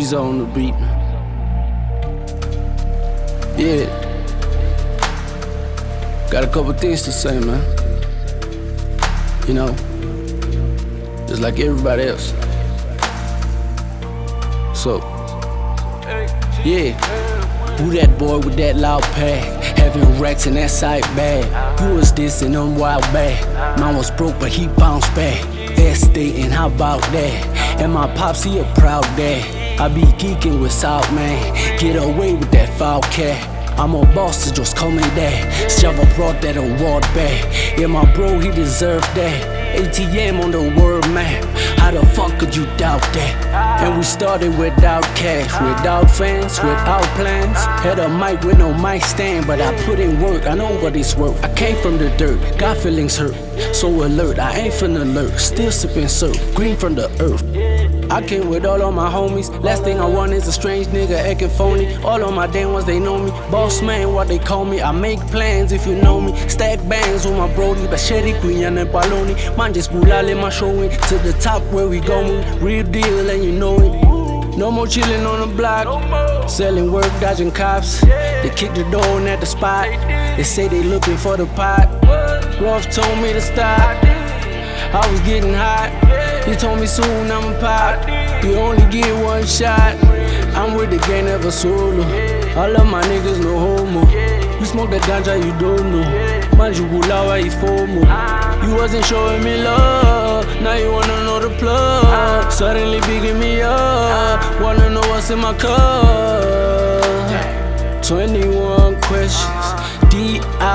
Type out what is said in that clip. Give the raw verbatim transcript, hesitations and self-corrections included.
Weezer on the beat. Yeah. Got a couple things to say, man. You know, just like everybody else. So, yeah. Who that boy with that loud pad? Having racks in that side bag. You was dissing on wild bag. Mine was broke, but he bounced back. Estating, how about that? And my pops, he a proud dad. I be geeking with South, man. Get away with that foul cat. I'm a boss, so just call me that. Shovel brought that award back. Yeah, my bro, he deserved that. A T M on the world map. How the fuck could you doubt that? And we started without cash, without fans, without plans. Had a mic with no mic stand, but I put in work, I know what it's worth. I came from the dirt, got feelings hurt. So alert, I ain't finna lurk. Still sipping syrup, green from the earth. I came with all of my homies. Last thing I want is a strange nigga acting phony. All of my damn ones, they know me. Boss man, what they call me. I make plans if you know me. Stack bangs with my brody. Basheri, Queen and Baloney. Man, just bulale my showing. To the top where we going. Real deal and you know it. No more chillin' on the block. Selling work, dodging cops. They kick the door in at the spot. They say they looking for the pot. Ruff told me to stop. I was getting hot. He told me soon I'ma pop. You only get one shot. I'm with the gang, never solo. I love my niggas, no homo. You smoke that ganja, you don't know. Manju gulawa, he FOMO. You wasn't showing me love. Now you wanna know the plug. Suddenly bigging me up. Wanna know what's in my cup. twenty-one questions. D I